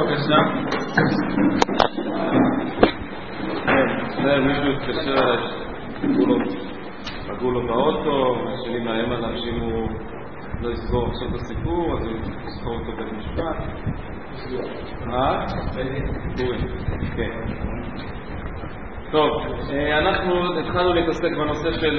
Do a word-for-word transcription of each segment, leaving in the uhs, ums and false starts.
בבקשה. זה מישהו התקשר פגעו לו באוטו, השני מאיים עליו שאם הוא לא יסגור עכשיו את הסיפור אז הוא יסגור אותו בית משפט. מה? בורי, כן. טוב, אנחנו התחלנו להתעסק בנושא של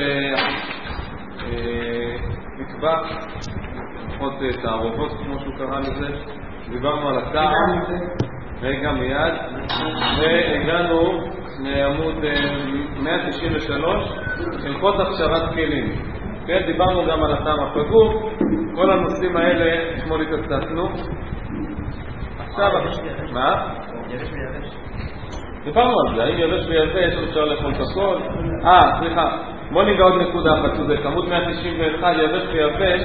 מטבח, לפחות תערובות כמו שהוא קרא לזה. דיברנו על הטעם, רגע מיד, והגענו לעמוד מאה תשעים ושלוש, הלכות הכשרת כלים. כן, דיברנו גם על הטעם הפגום, כל הנושאים האלה אתמול התעסקנו. עכשיו, מה? דיברנו על זה, האם יבש ויבש, אפשר לאכול את הכל? אה, סליחה, בוא ניגע עוד נקודה אחת, צודק, עמוד מאה תשעים ואחת, יבש ויבש.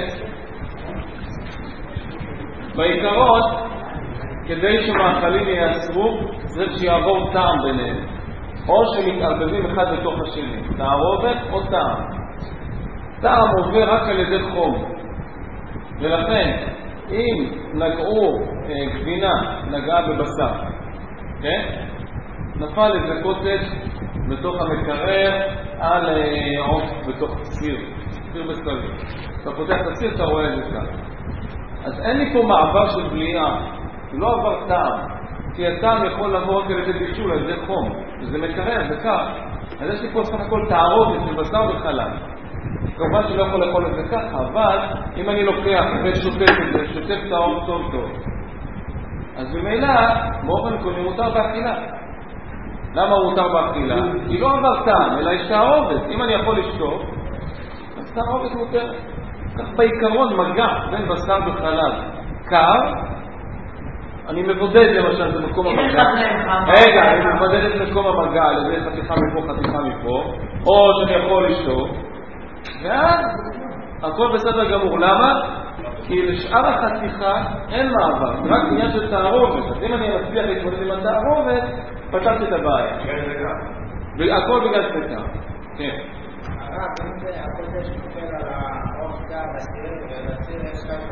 בעיקרון, כדי שמאכלים יעשרו, צריך שיעבור טעם ביניהם, או שמתערבבים אחד בתוך השני, תערובת או טעם. טעם עובר רק על ידי חום, ולכן אם נגעו גבינה, נגעה בבשר, כן? נפל איזה קוטג' בתוך המקרר על עוף בתוך סיר, סיר בסלבי. אתה פותח את הסיר, אתה רואה את זה כאן. אז אין לי פה מעבר של בליעה, לא עבר טעם, כי הטעם יכול לבוא רק על ידי בישול, על ידי חום, וזה מקרר, זה קר. אז יש לי פה סך הכל תערובת של בשר וחלב. כמובן שלא יכול לאכול את זה ככה, אבל אם אני לוקח ושוטף את זה, שוטף את העוף טוב טוב, אז במילא באופן עקרוני מותר באכילה. למה הוא מותר באכילה? כי לא עבר טעם, אלא יש תערובת. אם אני יכול לשטוף, אז תערובת מותרת. כך בעיקרון מגע בין בשר וחלב קר, אני מבודד למשל זה מקום המגע. רגע, אני מבודד את מקום המגע על ידי חתיכה מפה, חתיכה מפה, או שאני יכול לשטוף, ואז הכל בסדר גמור. למה? כי לשאר החתיכה אין מעבר, רק עניין של תערובת. אז אם אני מצליח להתמודד עם התערובת, פתרתי את הבעיה. והכל בגלל ספקה. כן. הרב, אם זה הכל זה שפופר על האור קר, בסיר, ובסיר יש כאן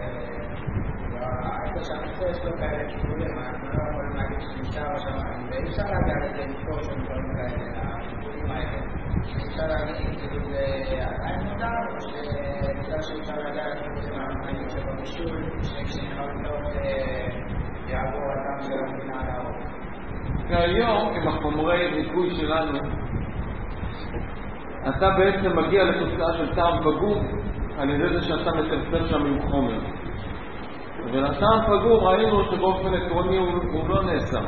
איפה שהנושא יש לו כאלה כיבולים, אנחנו לא יכולים להגיד שנשאר שם, ואי אפשר להגיע לזה לפתור שם דברים כאלה, הכיבולים האלה. אפשר להגיד, כאילו זה עדיין מותר, או שבגלל שאפשר להגיע לכיבולים האלה שבבישול, שכשנראות יעבור הטעם של המדינה על האור. והיום, עם החומרי ריכוי שלנו, אתה בעצם מגיע לתוצאה של טעם פגום על ידי זה שאתה מטרפר שם עם חומר. ולטעם פגום ראינו שבאופן עקרוני הוא, הוא לא נעשה.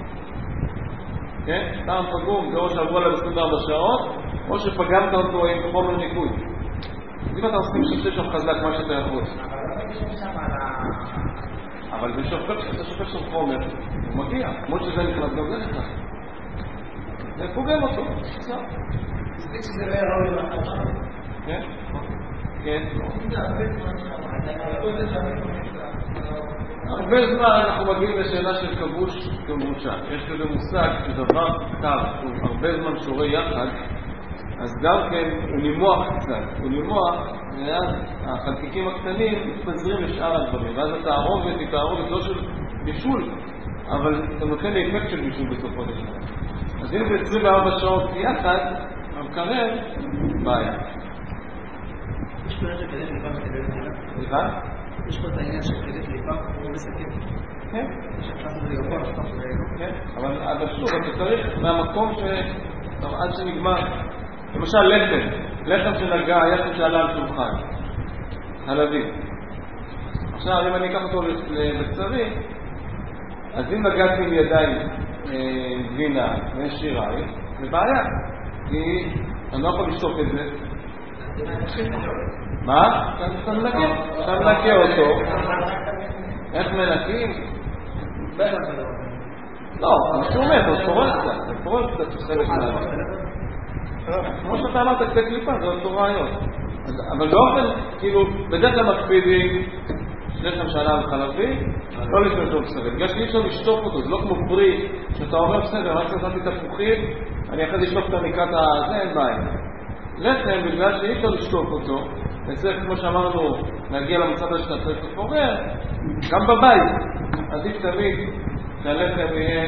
כן? טעם פגום זה או שעברו עליו עשרים וארבע שעות, או שפגמת אותו עם חומר ניקוי. אם אתה עושים שופט שם חזק מה שאתה יכול. אבל בשופט שאתה שופט שם חומר, הוא מגיע. כמו שזה נכנס, גם זה נכנס. זה פוגם אותו. בסדר. שזה לא יראו לי לחשב. כן? כן. הרבה זמן אנחנו מגיעים לשאלה של כבוש כבושה. יש כזה מושג שדבר קר, הרבה זמן שורה יחד, אז גם כן הוא נימוח קצת. הוא נימוח, ואז החלקיקים הקטנים מתפזרים לשאר הדברים. ואז התערובת היא תערובת לא של בישול, אבל זה נותן לאפקט של בישול בסופו של דבר. אז אם זה עשרים וארבע שעות יחד, המקרר, בעיה. יש פה עניין של כדי קליפה וכדי קליפה? סליחה? יש פה את העניין של כדי קליפה ומסכם. כן. שפתחנו לגבור, פתחנו לגבור. כן, אבל שוב, אתה צריך מהמקום עד שנגמר. למשל לחם, לחם שנגע, יחד שעלה על שולחן. חלבי. עכשיו, אם אני אקח אותו לבצרי, אז אם נגעתי עם ידיים גבינה ושיראי, זה בעיה. כי אני לא יכול לשתוק את זה. מה? אתה מנקה. אתה מנקה אותו. איך מנקים? לא, אני שומע, אתה פורל קצת. אתה פורל קצת חלק מהלך. כמו שאתה אמרת, קצת קליפה, זה אותו רעיון. אבל באופן, כאילו, בדרך כלל מקפידים, שניכם שעלה וחלבי, לא לשתות אותו בסדר. בגלל שאי אפשר לשתוק אותו, זה לא כמו פרי, שאתה אומר בסדר, רק שעשיתי תפוחים, אני אחרי לשתוק את המקרת הזה, אין בעיה. לחם, בגלל שאי אפשר לשתוק אותו, וצריך, כמו שאמרנו, להגיע למצב הזה שאתה צריך לפורר, גם בבית. עדיף תמיד שהלחם יהיה,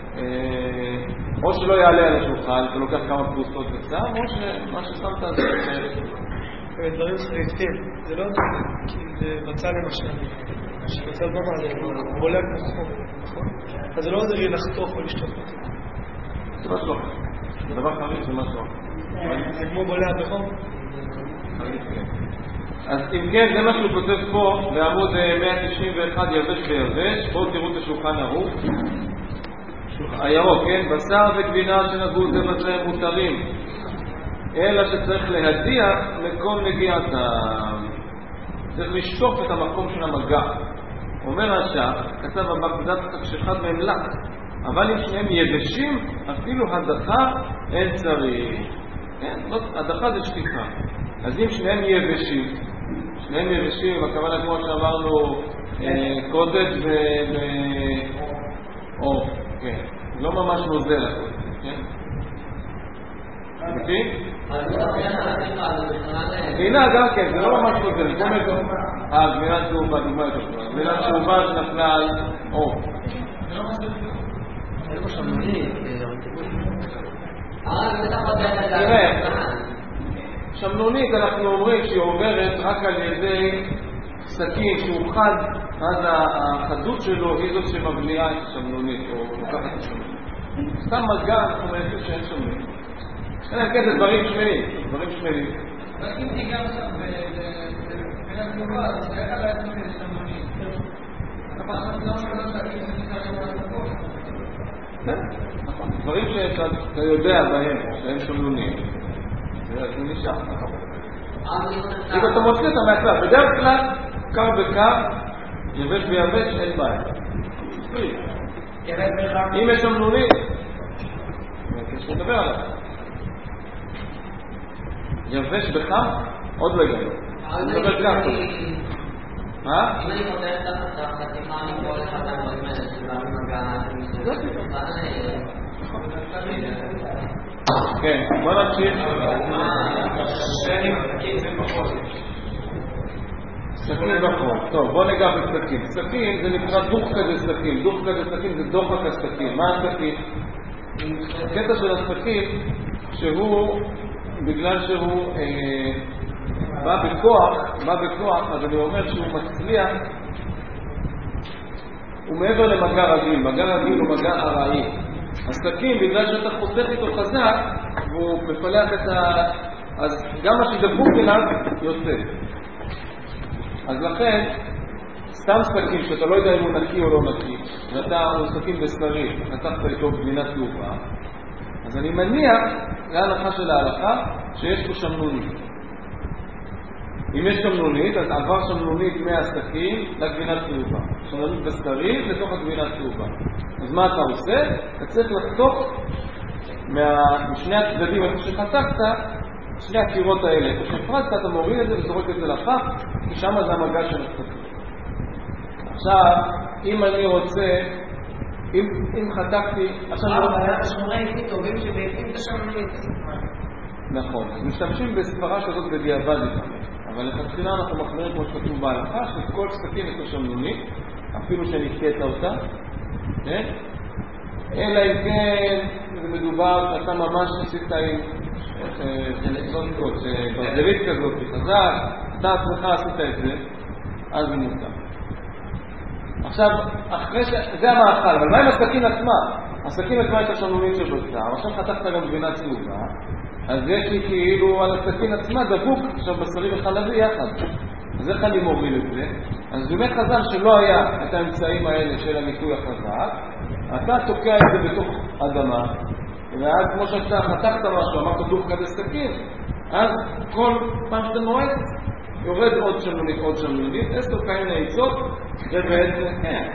או שלא יעלה על השולחן, אתה לוקח כמה פרוסות ושם, או שמה ששמת זה דברים חריפים, זה לא כי זה בצל למשל, שבצל במה זה בולע כמו חום, נכון? אז זה לא עוזר לי לחתוך או לשתות את זה. זה משהו אחר. זה דבר חריף, זה משהו אחר. זה כמו בולע בחום? חריף, כן. אז אם כן, זה מה שהוא כותב פה בעמוד מאה תשעים ואחת יבש ויבש. בואו תראו את השולחן ערוך הירוק, כן? בשר וגבינה שנגעו זה בזה מותרים, אלא שצריך להדיח לכל נגיעתם, צריך לשטוף את המקום של המגע. אומר השח, כתב הבקדד שאחד מהם לק, אבל אם שניהם יבשים אפילו הדחה אין צריך. כן? הדחה זה שטיפה. אז אם שניהם יבשים, שניהם יבשים, הכוונה כמו שאמרנו קודש ועוף, כן, לא ממש נוזל הקודש, כן? מבין? הנה גם כן, זה לא ממש נוזל, אה, גמינת צהובה, דוגמה יותר טובה, גמינת צהובה שנפלה על עוף. זה לא שמוני, תראה, שמנונית אנחנו אומרים שהיא עוברת רק על ידי סכין שהוא חד, אז החדות שלו היא זאת שמבליעה את השמנונית או לוקחת את השמנונית. סתם מגע אנחנו מייצאים שאין שמנונית. אין כן, זה דברים שמנים, דברים שמנים. רק אם תיגע עכשיו בגלל תגובה, אז איך עלה את זה לשמנונית? אנחנו לא אומרים להגיד שנקרא שמנונית פה. כן, נכון. דברים שאתה יודע בהם שאין שמנונית. זה נשאר. אם אתה מוציא אותה מהכלל, בדרך כלל קר וקר, יבש ויבש, אין בעיה. אם יש שמנונית, יש לדבר עליו. יבש בחם, עוד לא יגענו. אני מדבר כך. מה? אם אני חותרת את החתימה מכל אחד מהדברים האלה שבא ממגע, כן, בוא נמשיך. סכין בחול. טוב, בוא ניגע בסכין. סכין זה נקרא דוח כזה סכין. דוח כזה סכין זה דוחק הסכין. מה הסכין? הקטע של הסכין שהוא, בגלל שהוא בא בכוח, בא בכוח, אז אני אומר שהוא מצליח, הוא מעבר למגע רגיל. מגע רגיל הוא מגע ארעי. הסכין, בגלל שאתה חותך איתו חזק, והוא מפלח את ה... אז גם מה שדבוק אליו יוצא. אז לכן, סתם סכין, שאתה לא יודע אם הוא נקי או לא נקי, ואתה הוא סכין בשרי, נתחת איתו גבינה צהובה, אז אני מניח, להלכה של ההלכה, שיש פה שמנונית. אם יש שמנונית, אז עבר שמנונית מהסכין לגבינה צהובה. שמנונית בשרי לתוך הגבינה צהובה. אז מה אתה עושה? אתה צריך לחתוך משני הצדדים איפה שחתכת, שני הקירות האלה. איפה שהפרדת, אתה מוריד את זה וזורק את זה לפח, כי שם זה המגע של הסכין. עכשיו, אם אני רוצה, אם, אם חתכתי... עכשיו אבל השמונה איתי טובים שבעצים את השמנונית. נכון. משתמשים בספרה שזאת בדיעבד לפעמים. אבל לכתחילה אנחנו מחמירים כמו שכתוב בהלכה, שכל סכין יש לו שמנונית, אפילו שנקטעת אותה. כן? אלא אם כן זה מדובר שאתה ממש עשית עם ברזלית כזאת חזק, אתה עצמך עשית את זה, אז זה מותר. עכשיו, אחרי ש... זה המאכל, אבל מה עם הסכין עצמה? הסכין עצמה יש השמנונית של בשר, עכשיו חתכת גם גבינה צהובה, אז יש לי כאילו על הסכין עצמה דבוק, עכשיו בשרי וחלבי יחד. אז איך אני מוביל את זה? אז בימי חז"ל שלא היה את האמצעים האלה של הניקוי החזק, אתה תוקע את זה בתוך אדמה, ואז כמו שאתה חתכת משהו, אמרת דוח כזה סכין, אז כל פעם שאתה נועץ, יורד עוד שמנונית, עוד שמנונית, עשר כאלה עצות, ובעצם, כן.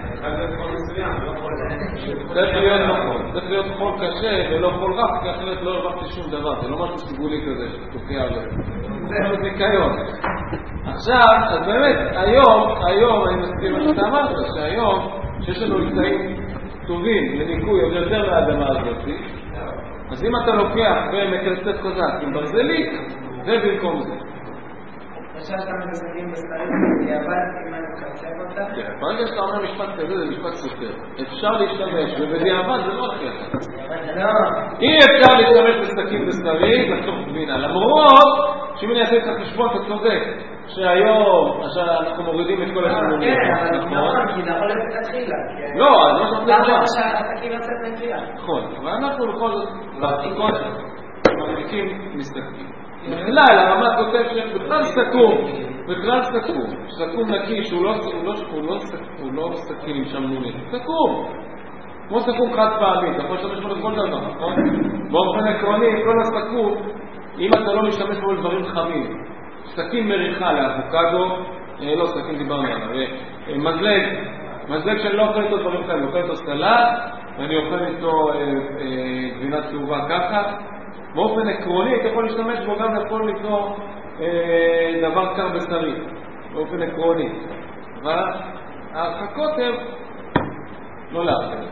צריך להיות נכון, צריך להיות חול קשה ולא חול רך, כי אחרת לא הרווחתי שום דבר, זה לא משהו סגולי כזה שתוקע לו. זה זיכיון. עכשיו, אז באמת, היום, היום, אני מסכים מה שאתה אמרת, שהיום, שיש לנו אמצעים טובים לניקוי עוד יותר מהאדמה הזאת, אז אם אתה לוקח ומקרצף חזק עם ברזלית, זה במקום זה. עכשיו שאתה מזגים בסתרים, בדיעבד, אם אני מקצר אותה? כן, ברגע שאתה אומר משפט כזה, זה משפט סותר. אפשר להשתמש, ובדיעבד זה לא הכי אחר. אי אפשר להשתמש בסתקים בסתרים, לחתוך גבינה. למרות, שאם אני אעשה את החשבון, אתה צודק, שהיום, אנחנו מורידים את כל השינונים. כן, אבל נכון, כי זה יכול להיות התחילה. לא, אני לא חושב למה שהסתקים יוצאת נקייה? נכון, אבל אנחנו בכל זאת, מרחיקים מסתקים. בכלל, הרמה כותב שבכלל סתקום, בכלל סתקום, סתקום נקי שהוא לא סתקים עם שמנונים, סתקום, כמו סתקום חד פעמי, אתה יכול להשתמש בו לכל דבר, נכון? באופן עקרוני, כל הסתקום, אם אתה לא משתמש בו לדברים חמים, סתקים מריחה לאבוקדו, לא סתקים דיברנו עליו, מזלג, מזלג שאני לא אוכל איתו דברים חמים, אני אוכל איתו סלט, ואני אוכל איתו גבינה צהובה ככה, באופן עקרוני, אתה יכול להשתמש בו גם יכול ליצור אה, דבר קר בשרי, באופן עקרוני. אבל ההרחקות הן לא להרחק.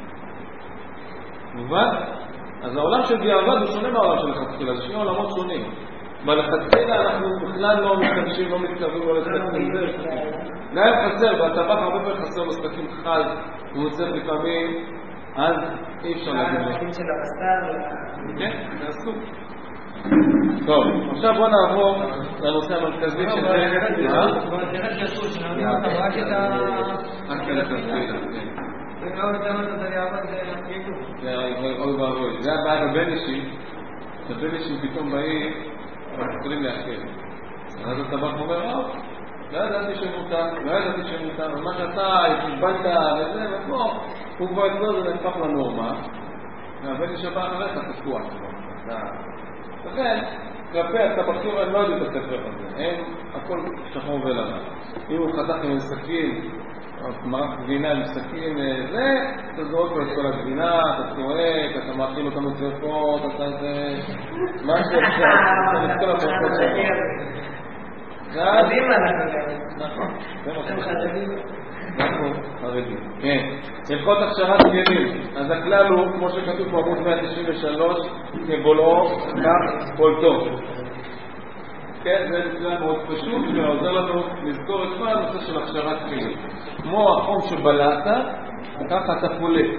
מובן? אז העולם של דיעבד הוא שונה מהעולם של לכתחילה, זה שני עולמות שונים. בלכתחילה אנחנו בכלל לא מתקדשים, לא מתקרבים, לא לסתקים. גם חסר, והטבח הרבה פעמים חסר בסתקים חד, הוא מוצא לפעמים, אז אי אפשר להגיד לו. של הבשר. כן, זה אסור. טוב, עכשיו בוא נעבור לנושא המרכזי של זה. מה? זה חשוב שנעמיד אותם רק את ה... רק את התפילה, כן. זה לא נתן את הדיעבד להפגידו. זה אוי ואבוי. זה הבעיה בבן אישי, שבן אישי פתאום באים, מתחילים להכיר. אז הטבח אומר, אה, לא ידעתי שמותר, לא ידעתי שמותר, ומה שאתה התבנת וזה, וכמו, הוא כבר אצלו זה נהפך לנורמה, והבן איש הבא אחריך תקוע. לכן, כלפי הטבחים הם לא יודעים את הספר הזה, הם הכל שחור ולבן. אם הוא חתך עם סכין, מרק גבינה עם סכין, זה, אתה זורק לו את כל הגבינה, אתה צועק, אתה מאכיל אותם לצרפות, אתה איזה... מה שאפשר, אתה נתכל לצרפות שלך. חרדים אנחנו גם. נכון. אתם חרדים. אנחנו חרדים. כן. הלכות הכשרת גנים. אז הכלל הוא, כמו שכתוב בעמוד מאה תשעים ושלוש, כבולעו, כך פולטו. כן, זה כלל מאוד פשוט, ועוזר לנו לזכור את כל הנושא של הכשרת גנים. כמו החום שבלעת, ככה אתה פולט.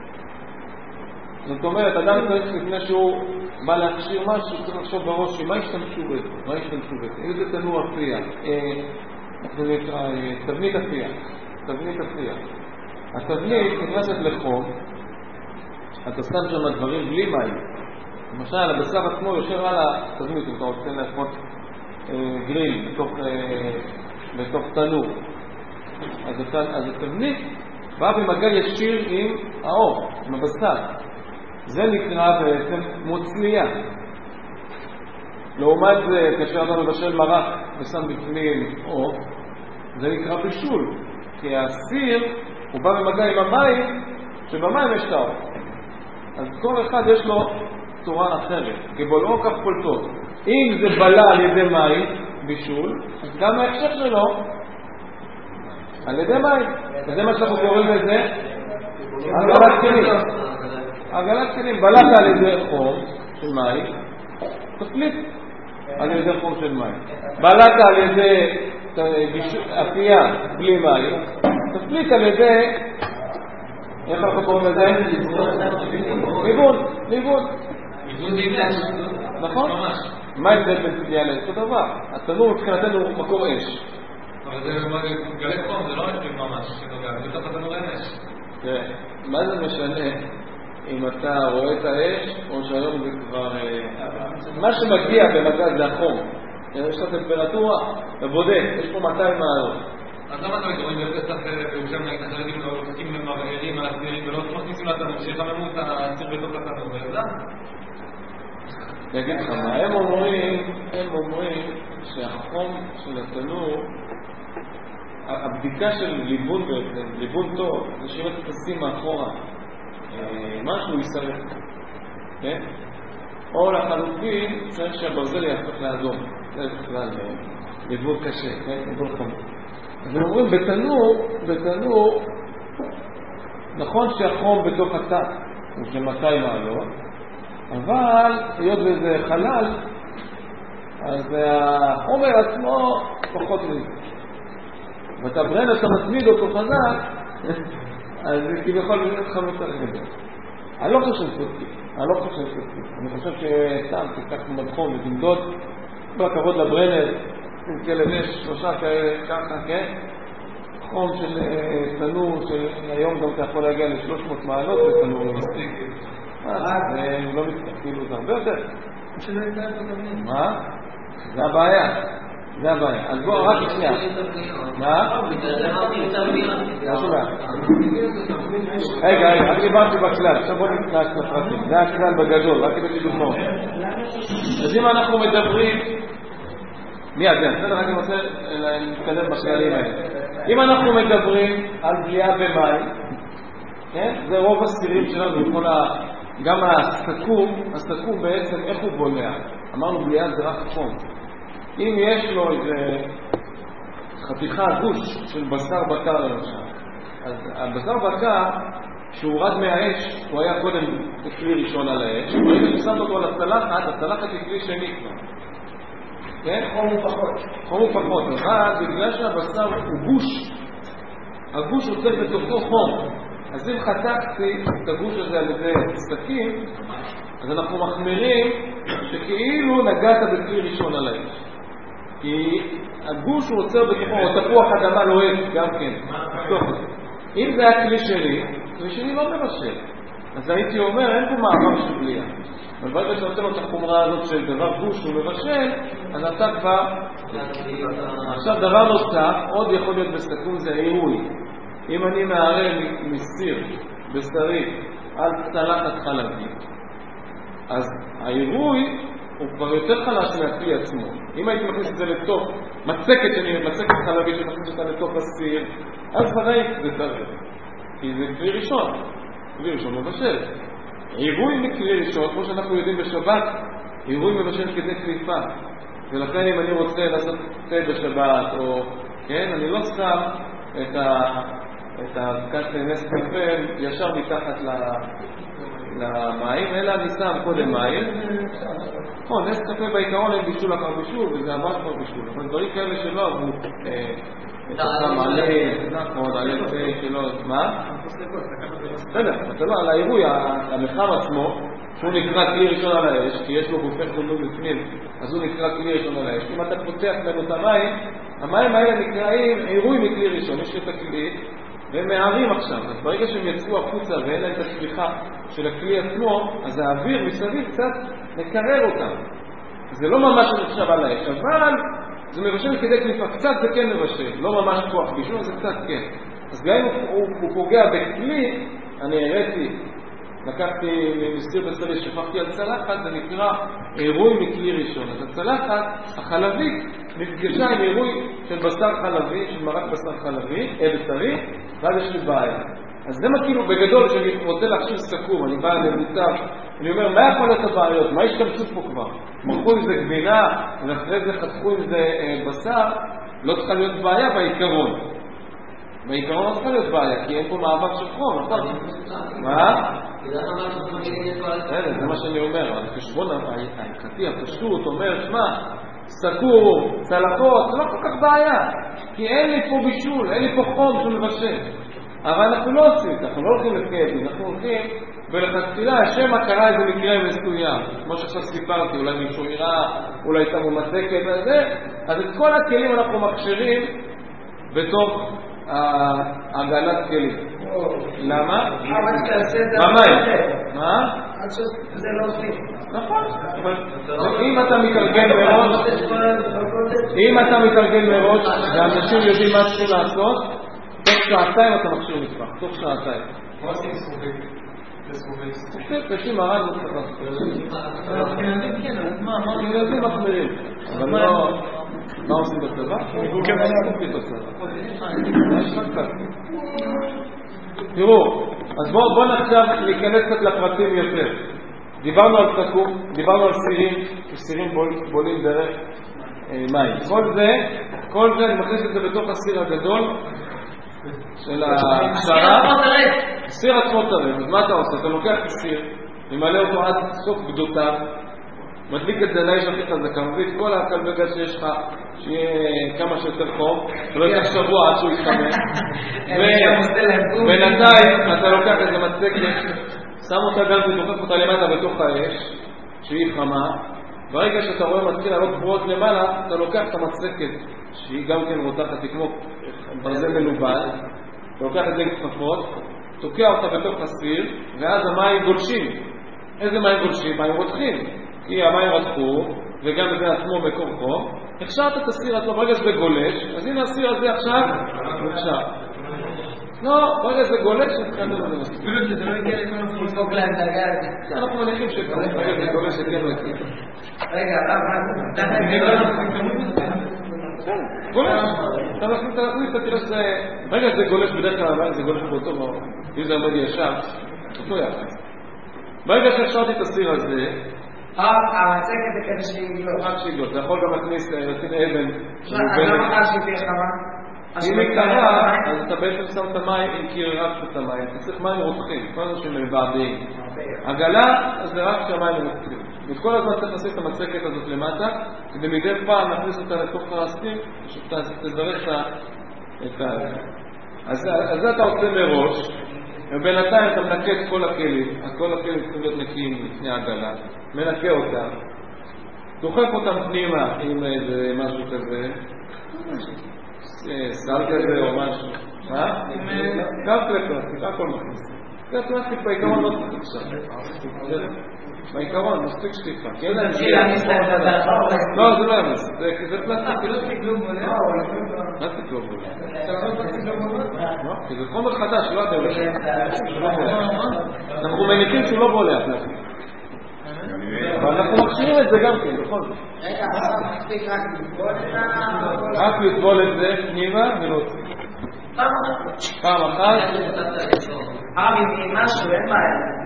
זאת אומרת, אדם צריך לפני שהוא בא להכשיר משהו, צריך לחשוב בראש, מה ישתמשו בזה? מה ישתמשו בזה? איזה תנור אפייה? זה נקרא תבנית אפייה. תבנית אפייה. התבנית נכנסת לחום, אתה שם שם דברים בלי מים. למשל, הבשר עצמו יושב על התבנית, אם אתה רוצה להפות גריל בתוך תנור. אז התבנית באה במגע ישיר עם האור, עם הבשר. זה נקרא בעצם מוצליה. לעומת זה, כאשר אתה מבשל מרק ושם בפנים עוף, זה נקרא בישול. כי הסיר הוא בא במגע עם המים, שבמים יש את העוף. אז כל אחד יש לו צורה אחרת. כבולעו כך פולטות. אם זה בלע על ידי מים, בישול, אז גם ההקשר שלו על ידי מים. וזה מה שאנחנו קוראים לזה הגלת כלים. הגלת כלים, בלעת על ידי חום של מים, תפליט על ידי חום של מים. בלעת על ידי אפייה בלי מים, תפליט על ידי, איך אנחנו קוראים לזה? ליבון, ליבון. נכון? מה זה בין צביעה לאותו דבר? התנור מבחינתנו מקור אש. אבל זה גלי חום, זה לא אש ממש, זה בתוך התנור אין אש. מה זה משנה אם אתה רואה את האש או שהיום זה כבר... מה שמגיע במגע זה החום. יש לך טמפרטורה, אתה בודק, יש פה מאתיים מעלות. אז למה אתה מתרואים בפסח ובשם נגיד החרדים לא עוסקים למרערים על הסבירים ולא מכניסים לתנור, שיחממו את הסיר בתוך התנור ולזה? אני אגיד לך מה, הם אומרים, הם אומרים שהחום של התנור, הבדיקה של ליבון בעצם, ליבון טוב, זה שאם אתה תשים מאחורה משהו יסרק, כן? או לחלופין צריך שהברזל יהפך לאדום, זה בכלל ליבון קשה, כן? ליבון חום. אז הם אומרים בתנור, בתנור, נכון שהחום בתוך התא הוא של מאתיים מעלות, אבל היות וזה חלל, אז החומר עצמו פחות מזה. ואתה ברן, אתה מצמיד אותו חזק, אז כביכול זה לך יותר גדול. אני לא חושב סופי, אני לא חושב סופי. אני חושב שסתם תיקח מדחום ותמדוד, כל הכבוד לברנר, עם כלב יש שלושה כאלה, ככה, כן? חום של תנור, שהיום גם אתה יכול להגיע ל-שלוש מאות מעלות בתנור. זה לא מתקח, כאילו זה הרבה יותר. מה? זה הבעיה. זה הבעיה. אז בואו רק שנייה. מה? משהו בעיה. רגע, רגע, אני דיברתי בכלל. עכשיו בואו נכנס לפרטים. זה הכלל בגדול, רק כדי שדוגמאות. אז אם אנחנו מדברים... מיד, זה, בסדר, אני רוצה להתקדם בכללים האלה. אם אנחנו מדברים על בליעה במים, כן? זה רוב הספירים שלנו, בכל ה... גם הסכום, הסכום בעצם איך הוא בולע? אמרנו בליעה זה רק חום. אם יש לו איזה חתיכה גוש של בשר בקר למשל, אז הבשר בקר, כשהוא רד מהאש, הוא היה קודם כלי ראשון על האש, ואם ששמת אותו על הצלחת, הצלחת היא כלי שני כבר. כן? חום ופחות. חום ופחות, אבל בגלל שהבשר הוא גוש, הגוש עושה בתוכו חום. אז אם חתכתי את הגוש הזה על ידי סכין, אז אנחנו מחמירים שכאילו נגעת בכלי ראשון על האש. כי הגוש הוא עוצר בתוכו, או תפוח אדמה לוהט גם כן. אם זה היה כלי שלי, כלי שלי לא מבשל. אז הייתי אומר, אין פה מעבר של בליעה. אבל ברגע שנותן לו את החומרה הזאת של דבר גוש שהוא מבשל, אז אתה כבר... עכשיו דבר נוסף, עוד יכול להיות בסכום, זה עירוי. אם אני מערב מסיר בשרי על צלחת חלבית, אז העירוי הוא כבר יותר חלש מהכלי עצמו. אם הייתי מכניס את זה לתוך מצקת שאני מצקת חלבית שמכניס אותה לתוך הסיר, אז ודאי זה צריך. כי זה כלי ראשון. כלי ראשון מבשל. עירוי מכלי ראשון, כמו שאנחנו יודעים בשבת, עירוי מבשל כדי קליפה. ולכן אם אני רוצה לעשות תה בשבת, או כן, אני לא שם את ה... את האבקת נס קפה ישר מתחת למים, אלא אני שם קודם מים. נכון, נס קפה בעיקרון אין בישול אחר בישול, וזה עבר כבר בישול. אבל דברים כאלה שלא עברו את אותם עלי, נכון, עלי תה שלא, מה? בסדר, אתה לא, על העירוי, המחם עצמו, שהוא נקרא כלי ראשון על האש, כי יש לו גופי חולון בפנים, אז הוא נקרא כלי ראשון על האש. אם אתה פותח לנו את המים, המים האלה נקראים עירוי מכלי ראשון, יש את הכלי, והם מערים עכשיו, אז ברגע שהם יצאו החוצה ואין להם את השליחה של הכלי עצמו, אז האוויר מסביב קצת מקרר אותם. זה לא ממש נחשב על האש, אבל זה מבשל כדי קליפה, קצת זה כן מבשל, לא ממש כוח בישול, זה קצת כן. אז גם אם הוא, הוא פוגע בכלי, אני הראיתי, לקחתי מסיר בסרי, שפכתי על צלחת, זה נקרא עירוי מכלי ראשון. אז הצלחת, החלבית, נפגשה עם עירוי של בשר חלבי, של מרק בשר חלבי, אה בשרי, ואז יש לי בעיה. אז זה מה כאילו בגדול, שאני רוצה להכשיר סכום, אני בא למוצר, אני אומר, מה יכול להיות הבעיות? מה השתמשו פה כבר? מרחו עם זה גבינה, ואחרי זה חתכו עם זה אה, בשר, לא צריכה להיות בעיה בעיקרון. בעיקרון לא צריכה להיות בעיה, כי אין פה מאבק של חום, נכון? מה? זה מה שאני אומר, על חשבון ההלכתי, הפשוט, אומר, שמע, סגור, צלחות, זה לא כל כך בעיה, כי אין לי פה בישול, אין לי פה חום שהוא מבשל. אבל אנחנו לא עושים, אנחנו לא הולכים לקדם, אנחנו הולכים ולכתחילה, השם הכרה איזה מקרה מסוים, כמו שעכשיו סיפרתי, אולי מישהו יראה, אולי שמו מצקת וזה, אז את כל הכלים אנחנו מקשרים בתוך הגנת כלים. למה? במים. מה? זה לא עושים. נכון. אם אתה מתארגן מראש, אם אתה מתארגן מראש, ואנשים יודעים מה צריכים לעשות, תוך שעתיים אתה מכשיר מטבח. תוך שעתיים. מה עושים סרובית? סרובית, פשוט מרן לא צריך לעשות. ילדים מחמירים. אבל לא... מה עושים בצבא? תראו, אז בואו נחשב להיכנס קצת לפרטים יותר. דיברנו על סכום, דיברנו על סירים, סירים בולים דרך מים. כל זה, כל זה, אני מכניס את זה בתוך הסיר הגדול של השרה. סיר עצמו טרף. אז מה אתה עושה? אתה לוקח את הסיר, ממלא אותו עד סוף גדותיו, מדליק את זה לאש הכי חזקה, מביא את כל הקל וגז שיש לך, שיהיה כמה שיותר חום, שלא ייקח שבוע עד שהוא יתחמם. ובינתיים אתה לוקח איזה מצקת, שם אותה גם ודוחף אותה למטה בתוך האש, שהיא חמה, ברגע שאתה רואה מתחיל לעלות גבוהות למעלה, אתה לוקח את המצקת, שהיא גם כן רותחת, היא כמו ברזל מלובן, אתה לוקח את זה עם כפפות, תוקע אותה בתוך הסיר, ואז המים גולשים. איזה מים גולשים? מים רותחים. כי המים רתחו, וגם בזה עצמו מקור חום, הכשרת את הסיר עצמו, ברגע שזה גולש, אז הנה הסיר הזה עכשיו, בבקשה. לא, ברגע זה גולש, התחלנו לזה מספיק. אפילו שזה לא הגיע לכל הפעול לדפוק להם את הגז. אנחנו מניחים שברגע זה גולש, הגיע לו הגיע. רגע, רב, מה? אתה גולש. אתה מכניס את הלכניס, אתה תראה שזה... ברגע זה גולש בדרך כלל, זה גולש באותו מאוד. אם זה עמד ישר, אותו יחס. ברגע שהשארתי את הסיר הזה, המצקת זה כזה שיגלוש. רק שיגלוש. אתה יכול גם להכניס, לשים אבן. אני לא מחר שהיא תהיה חמה. אם היא קרה, אז אתה בעצם שם את המים עם קיררת את המים. אתה צריך מים רותחים, כל הזמן שהם מבעבעים. עגלה, זה רק שהמים רותחים. וכל הזמן צריך לשים את המצקת הזאת למטה, כדי מדי פעם נכניס אותה לתוך הסיר, שתזרק את ה... אז זה אתה עושה מראש, ובינתיים אתה מנקה את כל הכלים, אז כל הכלים צריכים להיות נקיים לפני העגלה, מנקה אותם, דוחף אותם פנימה עם איזה משהו כזה, סל כזה או משהו, מה? גם פלפלסטיק, הכל מכניס. זה פלסטיק בעיקרון לא צריך עכשיו. בעיקרון, מספיק שטיפה. לא, זה לא ימס. זה פלסטיק. פלסטיק לא בולה. כי זה חומר חדש, לא יודע. אנחנו מניחים שהוא לא בולה הפלסטיק. אבל אנחנו מכשירים את זה גם כן, בכל זאת. רגע, עכשיו מספיק רק לטבול את זה? רק לטבול את זה פנימה ולהוציא. פעם אחת. אה, עם משהו, אין בעיה.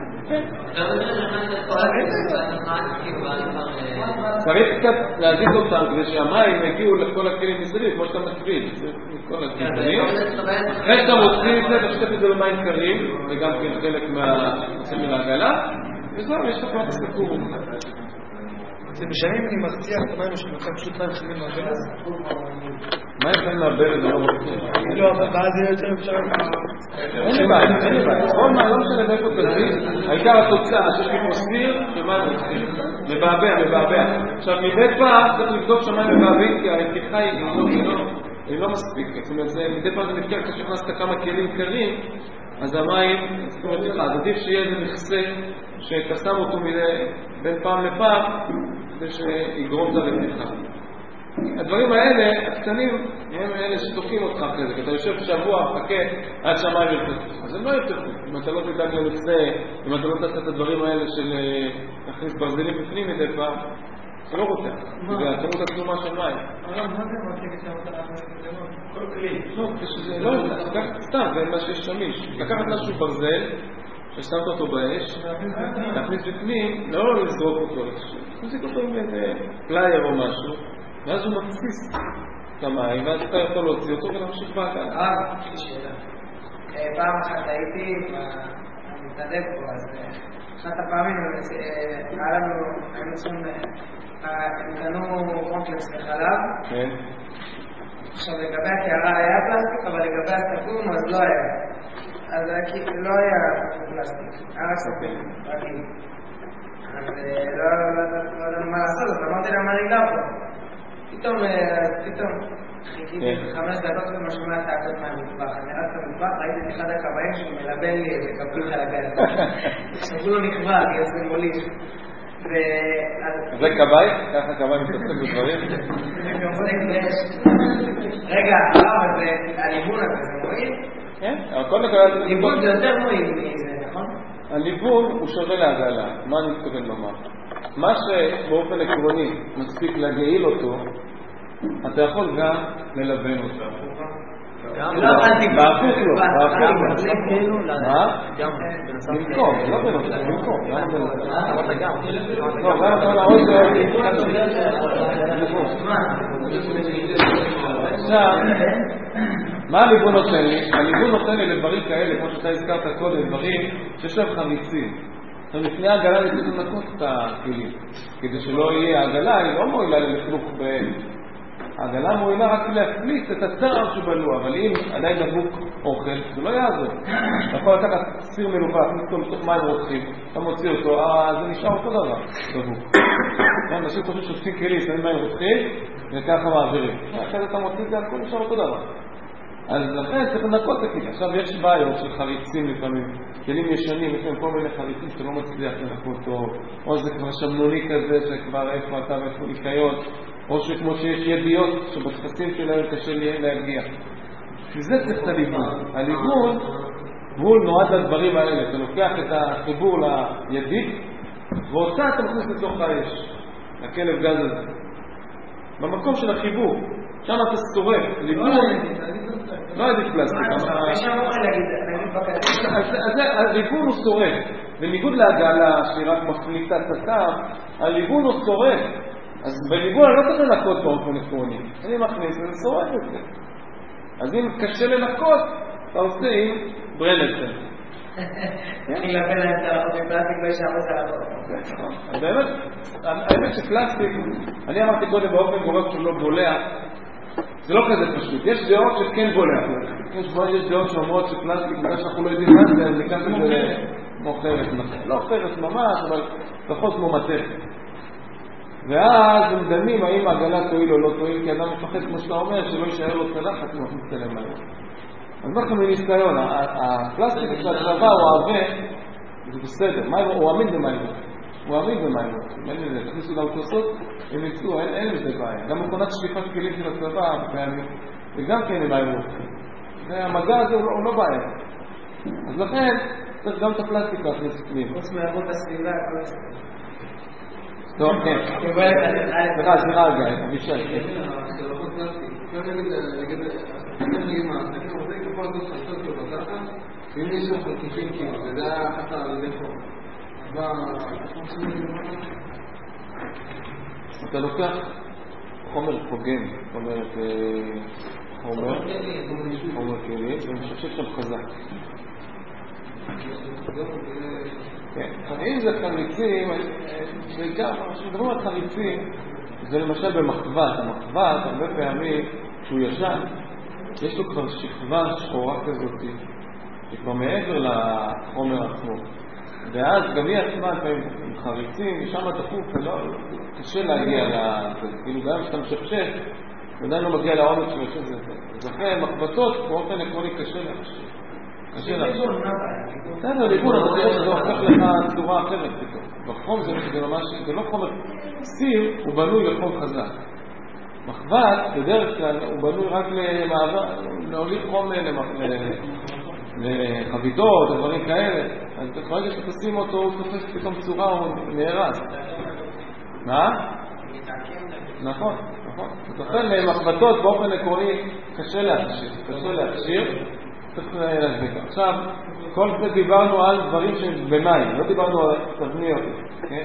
צריך קצת להזיז אותם כדי שהמים יגיעו לכל הכלים מסביב, כמו שאתה מפריד, מכל הכלים. אחרי שאתה מוציא את זה, תשתף את זה למים קרים, וגם כן חלק מהסמל העגלה, וזהו, יש לך כבר את הסיפור. זה משנה אם אני מרציח את המים או שאני לוקח פשוט מים חמים מהבן הזה? מים חמים מהבן הזה לא מרציח. לא, אבל ואז יהיה יותר אפשר... אין לי בעיה, אין לי בעיה. כל מה, לא משנה באיפה תזיז, העיקר התוצאה שיש לי פה סיר שמים מרציח. מבעבע, מבעבע. עכשיו, מדי פעם צריך לבדוק שהמים מבעבעים, כי הרתיחה היא לא מספיק. זאת אומרת, מדי פעם זה נתקע כשהכנסת כמה כלים קרים, אז המים, זאת אומרת לך, אז עדיף שיהיה איזה מכסה שאתה שם אותו בין פעם לפעם כדי שיגרום את הרתיחה. הדברים האלה, הקטנים, הם אלה שתוקעים אותך אחרי זה, כי אתה יושב שבוע, חכה עד שהמים ירתחו. אז הם לא ירתחו. אם אתה לא תדאג למכסה, אם אתה לא תעשה את הדברים האלה של להכניס ברזלים בפנים מדי פעם, זה לא רותח. זה הכמות עצומה של מים. אבל מה זה מרתיק שהמטרה כל כלי? לא, זה לא ירתח, סתם, זה מה שיש שמיש. לקחת משהו ברזל, ששמת אותו באש, להכניס בפנים, לא לזרוק אותו, להכניס אותו עם איזה פלייר או משהו, ואז הוא מתסיס את המים, ואז אתה יכול להוציא אותו ולהמשיך בעגל. אה, יש לי שאלה. פעם אחת הייתי, אני מתנדב פה, אז אחת הפעמים היה לנו, היינו צריכים, נתנו קומפלקס לחלב. כן. עכשיו לגבי הקערה היה פלסטיק, אבל לגבי הספום אז לא היה. אז לא היה פלסטיק, היה רק ספום, רגיל. אז לא ידענו מה לעשות, אז אמרתי לה מה נגלה פה. פתאום, פתאום, חיכיתי חמש דקות ומה שומע תעקות מהמטבח. אני רץ למטבח, ראיתי את אחד הכבאים שמלבן לי איזה כפית על הגז. עכשיו הוא לא נכבה, כי זה מוליש. זה כבאי? ככה כבאי מתעסק בדברים? רגע, אבל זה הליבון הזה, זה מועיל? כן, אבל כל דבר... ליבון זה יותר מועיל מזה, נכון? הליבון הוא שווה לעגלה. מה אני מתכוון לומר? מה שבאופן עקרוני מספיק להגעיל אותו, אתה יכול גם ללבן אותו. לא הבנתי בהפוך לו, בהפוך לו. מה? במקום, לא בנושא, במקום. לא, גם כל העוד עכשיו, מה הליבון נותן לי? הליבון נותן לי לדברים כאלה, כמו שאתה הזכרת קודם, דברים שיש להם חריצים. לפני העגלה אני צריך לנקות את הכלים, כדי שלא יהיה העגלה, היא לא מועילה ללכלוך בעין. העגלה מועילה רק להפליט את הצער שבלוע, אבל אם עדיין דבוק אוכל, זה לא יעזור. אתה יכול לקחת סיר מלוכה, להכניס אותו לתוך מים רותחים, אתה מוציא אותו, זה נשאר אותו דבר, דבוק. אנשים חושבים שעושים כלים, שמים מים רותחים, וככה מעבירים. אחרי אתה מוציא את זה, הכל נשאר אותו דבר. אז לכן צריך לנקות את הכלי. עכשיו יש בעיות של חריצים לפעמים, כלים ישנים, יש להם כל מיני חריצים שאתה לא מצליח לנקות אותו, או זה כבר שמנוני כזה שכבר איפה אתה ואיפה ניקיון, או שכמו שיש ידיעות שבתפסים שלהם קשה להגיע. וזה צריך את הליבון. הליבון הוא נועד לדברים האלה. אתה לוקח את החיבור לידית ואותה אתה מכניס לתוך האש, הכלב גז הזה, במקום של החיבור. שם אתה שורף. ליבון לא עדיף פלסטיק. אז הליבון הוא שורף. בניגוד לעגלה שהיא רק מחליטה את הטעם, הליבון הוא שורף. אז בליבון אני לא צריך לנקות באופן עקרוני. אני מכניס ואני שורף את זה. אז אם קשה לנקות, אתה עושה עם ברנדסטן. אני לבן להם את הפלסטיק לא ישעבוס על הבוא. באמת, האמת שפלסטיק, אני אמרתי קודם באופן גורף שהוא לא בולע, זה לא כזה פשוט. יש דעות שכן בולע. יש דעות שאומרות שפלסטיק, בגלל שאנחנו לא יודעים מה זה, אז ניקח את זה כמו חרס. לא חרס ממש, אבל פחות כמו מתכת. ואז הם דנים האם העגלה תועיל או לא תועיל, כי אדם מפחד, כמו שאתה אומר, שלא יישאר לו צלחת, הוא מכניס אליהם היום. אז לכם מניסיון, הפלסטיק של הצבא הוא עבה, זה בסדר, הוא עמיד במים. הוא עמיד במים. תכניסו לאוטוסות, הם יצאו, אין לזה בעיה. גם מכונת שליפת כלים של הצבא, וגם כן הם היו. והמגע הזה הוא לא בעיה. אז לכן, צריך גם את הפלסטיק להכניס כלים. חוץ מהעבוד הסביבה, הכל הסביבה. טוב, כן. סליחה, סליחה רגע, אבישי. כן, זה לא פלסטיק. אפשר להגיד מה, אני רוצה כפול לעשות חששות שלו בקרקע, ואם יש לו חלקיקים כאילו, וזה היה אחת על ידי חור. אתה לוקח חומר פוגם, זאת אומרת חומר, חומר כלי, ומשפשט שם חזק. כן, אם זה חריצים, בעיקר, כשמדברים על חריצים, זה למשל במחבת. המחבת, הרבה פעמים, כשהוא ישן, יש לו כבר שכבה שחורה כזאת, שכבר מעבר לחומר עצמו. ואז גם היא עצמה, עם חריצים, משם דחוף, קשה להגיע לזה. כאילו גם כשאתה משפשט, עדיין לא מגיע לעומק של השם. אז לכן, מחבטות, באופן עקרוני קשה להשאיר. קשה להשאיר. בסדר, ליבון, אבל זה הופך לך צורה אחרת פתאום. בחום זה ממש, זה לא חומר. סיר הוא בנוי לחום חזק. מחבת, בדרך כלל, הוא בנוי רק למעבר, להוליך חום לחביתות או דברים כאלה. אז ברגע שתשים אותו, הוא תופס פתאום צורה, הוא נהרס. מה? נכון, נכון. לכן למחבטות באופן עקרוני קשה להכשיר. קשה להכשיר. צריך להסביר. עכשיו, כל זה דיברנו על דברים שהם במים, לא דיברנו על תבניות. כן?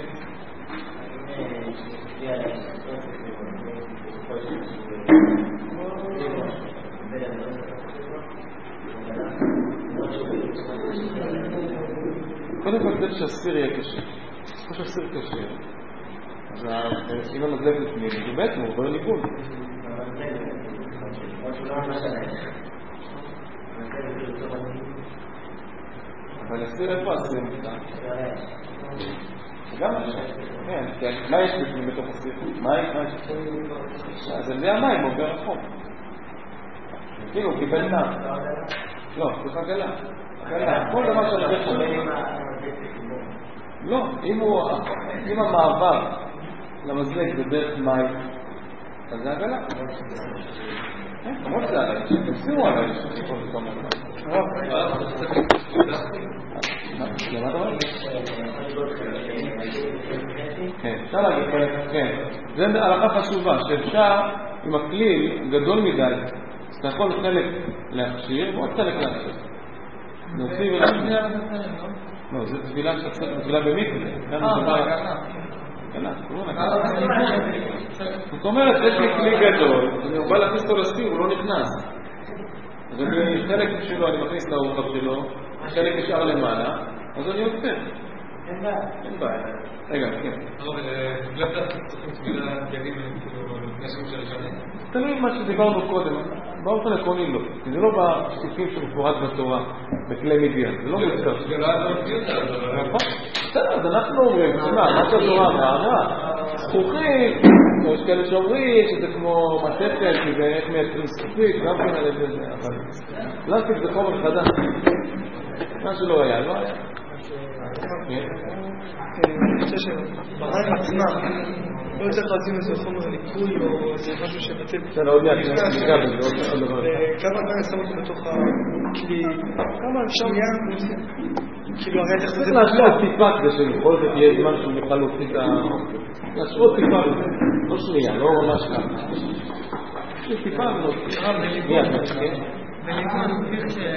קודם כל צריך שהסיר יהיה קשה. כמו שהסיר קשה, אז אם המזלג לפני, זה בעצם הוא עובר ליבון. אבל הסיר איפה הסיר נמצא? גם עכשיו. כן, מה יש בפנים בתוך הסיר? מה יש? אז על זה המים עובר החום. כאילו, הוא קיבל טעם. לא, צריך עגלה. עגלה, כל דבר של הדרך שלו. לא, אם המעבר למזלג זה דרך מים, אז זה עגלה. כמות זה עליי, תשימו עליי שכל זה כמה זמן. למה אתה אומר? כן, אפשר להגיד, כן. זה הלכה חשובה, שאפשר עם הכליל גדול מדי, אז אתה יכול חלק להכשיר ועוד חלק להכשיר. נוציא ולהכשיר. לא, זה תפילה שצריך, תפילה במקרה. זאת אומרת, יש לי כלי גדול, אני בא להכניס אותו לסיר, הוא לא נכנס. אז אני, חלק שלו, אני מכניס את האוכל שלו, חלק נשאר למעלה, אז אני יוצא. אין בעיה. אין בעיה. רגע, כן. אבל לאו דווקא צריכים תמילה ידים כאילו לפני שימוש הראשונים? תלוי מה שדיברנו קודם, באופן עקרוני לא, כי זה לא בפסוקים שמפורט בתורה, בכלי מדיין, זה לא מוזכר. זה לא היה מוזכר, אבל... נכון, בסדר, אז אנחנו אומרים, מה שהתורה אמרה, זכוכית, יש כאלה שאומרים שזה כמו מתכת, כי זה איך מייצרים זכוכית, גם כן על איזה זה, אבל פלסטיק זה חומר חדש, מה שלא היה, לא היה. אני חושב שבמים עצמם לא צריך לשים איזה חומר ניקוי או איזה משהו שבצד בסדר, עוד מעט, ניגע בזה, עוד דבר. וכמה זמן שם אותו בתוך הכלי, כמה שנייה כאילו הרי איך זה צריך להשאיר טיפה כדי שבכל זאת יהיה זמן שהוא יוכל להוציא את ה... להשאיר טיפה, לא שנייה, לא ממש ככה. יש טיפה ולהוציא. בלימוד צריך ש...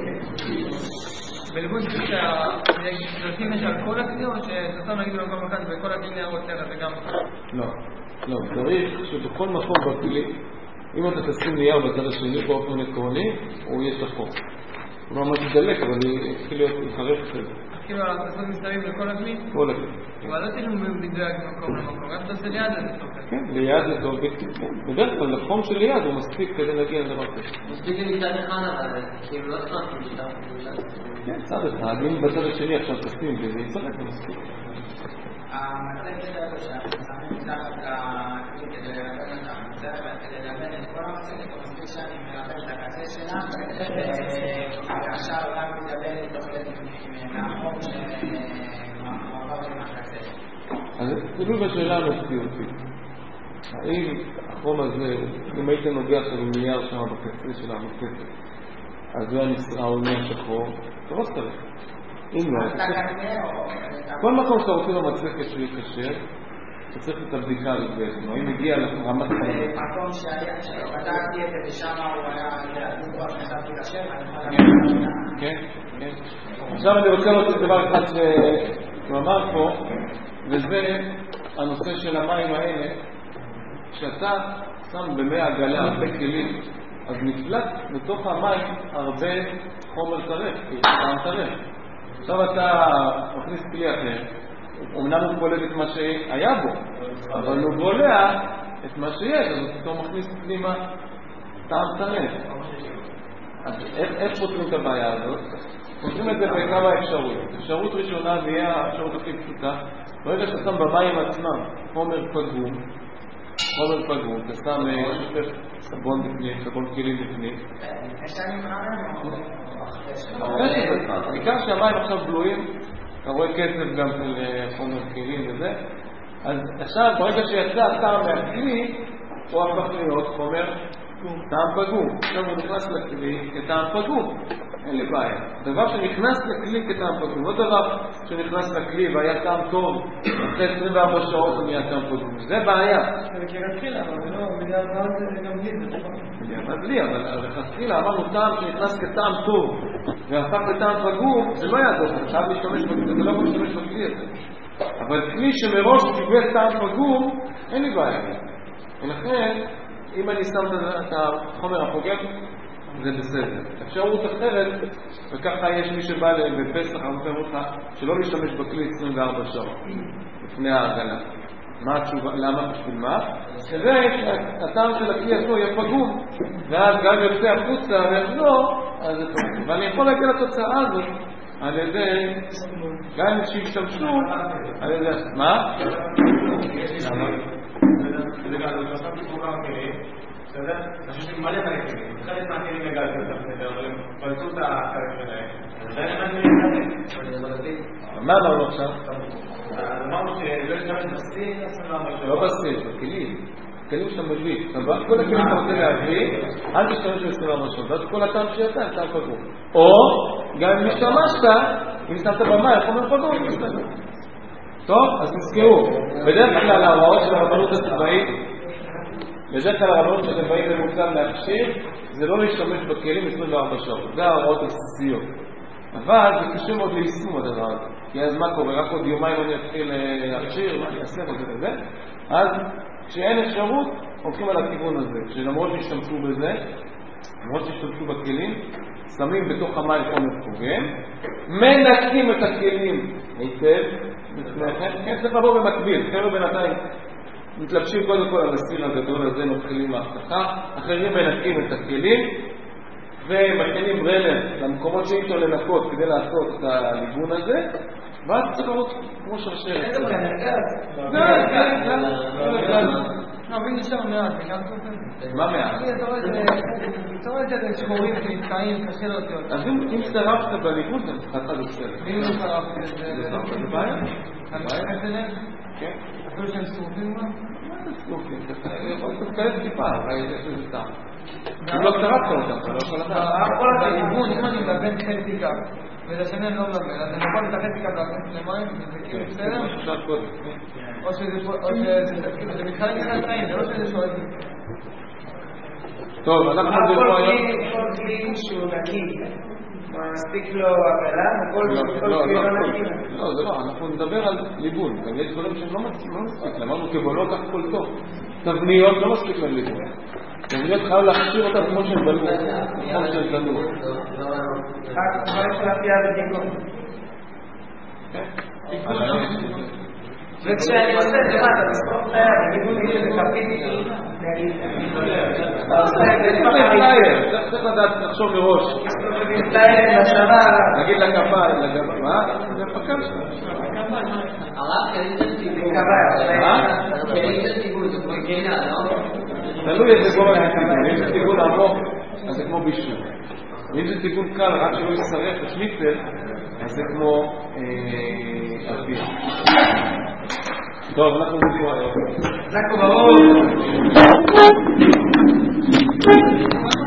בלימוד צריך שהשלטים יש על כל הכלי או שתסתם נגיד במקום אחד וכל הכלי נערות סרט וגם... לא, לא, צריך שבכל מקום בכלי, אם אתה תשים נייר בצד השני באופן עקרוני, הוא יהיה שחור. הוא לא ממש ידלק, אבל הוא יתחיל להיות מחרף אחרי זה. כאילו לעשות מסתרים לכל הכלי? כל הכלי. אבל לא תשאיר בדיוק ממקום למקום, רק תעשה ליד לזה טוב. כן, ליד זה טוב. בדרך כלל לחום של ליד הוא מספיק כדי להגיע לדבר כזה. מספיק לי מצד אחד, אבל כאילו לא צריך מצד. כן, צד אחד. אם בצד השני עכשיו תשים וזה יצרק, זה מספיק. המצגת שלנו שאנחנו שמים מתחת לכלי כדי ללבן אותה, המצגת כדי ללבן את כל המצגת, הוא מספיק שאני מלבן את הקצה שלה, ועכשיו רק מתלבן את תוכלת מהחום שמעבר עם הקצה. אז תלוי בשאלה המציאותית. האם החום הזה, אם היית נוגע עכשיו עם נייר שם בקצה של המקצת, אז הוא הנשרע או נהיה שחור, אתה לא צריך. אם לא, כל מקום שאתה רוצה במצלקת שיהיה קשה, אתה צריך את הבדיקה בעצם, אם הגיע לרמת חיים. מקום שהיה, שבדקתי את זה ושם הוא היה לדוגמה שחשבתי קשה, ואני יכול להגיד כן, כן. עכשיו אני רוצה להוציא דבר אחד שהוא אמר פה, וזה הנושא של המים האלה, כשאתה שם במי עגלה הרבה כלים, אז נפלט בתוך המים הרבה חומר טרף, טעם טרף. עכשיו אתה מכניס כלי אחר, אמנם הוא בולע את מה שהיה בו, אבל הוא בולע את מה שיש, אז הוא פתאום מכניס פנימה טעם טרף. אז איך, איך פותרים את הבעיה הזאת? פותרים את זה בכמה אפשרויות. אפשרות ראשונה והיא האפשרות הכי פשוטה, ברגע שאתה שם במים עצמם חומר פגום, חומר פגום, אתה שם שופך סבון בפנים, סבון כלים בפנים. בעיקר שהמים עכשיו בלויים, אתה רואה כסף גם של חומר כלים וזה, אז עכשיו ברגע שיצא הטעם מהכלי, הוא הפך להיות חומר טעם פגום. עכשיו הוא נכנס לכלי כטעם פגום, אין לי בעיה. דבר שנכנס לכלי כטעם פגום, לא דבר שנכנס לכלי והיה טעם טוב, אחרי עשרים וארבע שעות הוא נהיה טעם פגום. זה בעיה. זה מכיר התחילה, אבל לא, בגלל זה גם בלי זה. אבל בלי, אבל לכתחילה אמרנו טעם שנכנס כטעם טוב והפך לטעם פגום, זה לא יעזור, אתה חייב להשתמש בכלי, זה לא יכול להשתמש בכלי הזה. אבל כלי שמראש קיבל טעם פגום, אין לי בעיה. ולכן, אם אני שם את החומר הפוגם, זה בסדר. אפשרות אחרת, וככה יש מי שבא בפסח, אני אומר אותך, שלא להשתמש בכלי עשרים וארבע שעות לפני ההגנה. מה התשובה? למה? בשביל מה? כדי שהטעם של הכלי הזה יהיה פגום, ואז גם יוצא החוצה ויחזור, אז זה טוב. ואני יכול להגיע לתוצאה הזאת על ידי, גם שישתמשו, על ידי, מה? למה? זה גם, אני חושב שכולם הכלים, אתה יודע, אני חושב שמלא מלא כלים, חלק מהכלים הגלתי אותם, אבל הם פלצו את החלק שלהם, אז זה אחד מלא. מה אמרנו עכשיו? אמרנו שלא להשתמש בסין, לא בסין, בכלים. כלים שאתה מביא. כל הכלים שאתה רוצה להביא, אל תשתמש ב-עשרים וארבע שעות, ואז כל הטעם שיצא, טעם פגום. או, גם אם השתמשת, אם שמת במים, חומר פגום, טוב, אז תזכרו, בדרך כלל ההוראות של הרבנות הצבאית, בדרך כלל הרבנות הצבאית במוצר להכשיר, זה לא להשתמש בכלים עשרים וארבע שעות, זה ההוראות הבסיסיות. אבל זה קשור מאוד ליישום הדבר הזה, כי אז מה קורה? רק עוד יומיים אני אתחיל להכשיר, מה אני אעשה וזה וזה, אז כשאין אפשרות, הולכים על הכיוון הזה, שלמרות שהשתמשו בזה, למרות שהשתמשו בכלים, שמים בתוך המים חומר פוגם, מנקים את הכלים היטב, כן, צריך לבוא במקביל, חבר'ה בינתיים מתלבשים קודם כל על הסיר הגדול הזה, מתחילים מההבטחה, אחרים מנקים את הכלים, ומכינים ברלר למקומות שאי אפשר לנקות כדי לעשות את הליבון הזה, ואז צריך לראות כמו שרשרת. איזה ברלר? גז. גז, גז. לא, מי נשאר מעט, זה גם טוב כזה. מה מעט? אתה רואה את זה שחורים שנתקעים, קשה להוציא אותם. אז אם שרפת בליבון, זה חצה בסדר. ואם לא שרפת, זה בעיה? זה בעיה? כן. אפילו שהם שרופים מה? מה זה שרופים? יכול להיות כאלה טיפה, אבל יש לזה טעם. אם לא שרפת אותם, אתה לא יכול לדעת. בליבון, אם אני מלבן חצי קו, וזה שני אני לא מלבן, אז אני יכול את החצי קו להכניס למים, וזה כאילו בסדר? מה ששאר קודם. או שזה מתחלק לך לחיים, זה לא שזה שואל. טוב, אנחנו נדבר היום. כל כלי שהוא נקי, מספיק לו הגלה, וכל כלי לא נקי. לא, זה לא, אנחנו נדבר על ליבון, גם יש דברים שהם לא מספיק, אמרנו כבולות כך כל טוב. תבניות לא מספיק להם ליבון. תבניות חייב להכשיר אותם כמו שהם בנו, כמו שהם בנו. רק דברים של הפייה ותיקון. וכשאני עושה את זה, מה, אתה מספור חיה, וגידול לי שזה כפית, צריך לדעת, לחשוב מראש. נגיד לכפיים, לגבי, מה? זה פקר שלנו. הרב כליסת ציבור. מה? כליסת ציבור, זה כמו גינה, לא? תלוי איזה גורם הציבור. אם זה ציבור עמוק, אז זה כמו בישול. אם זה ציבור קל, רק שלא ישרף השניצל, אז זה כמו ארפייה. טוב, אנחנו נדבר היום. זה כבר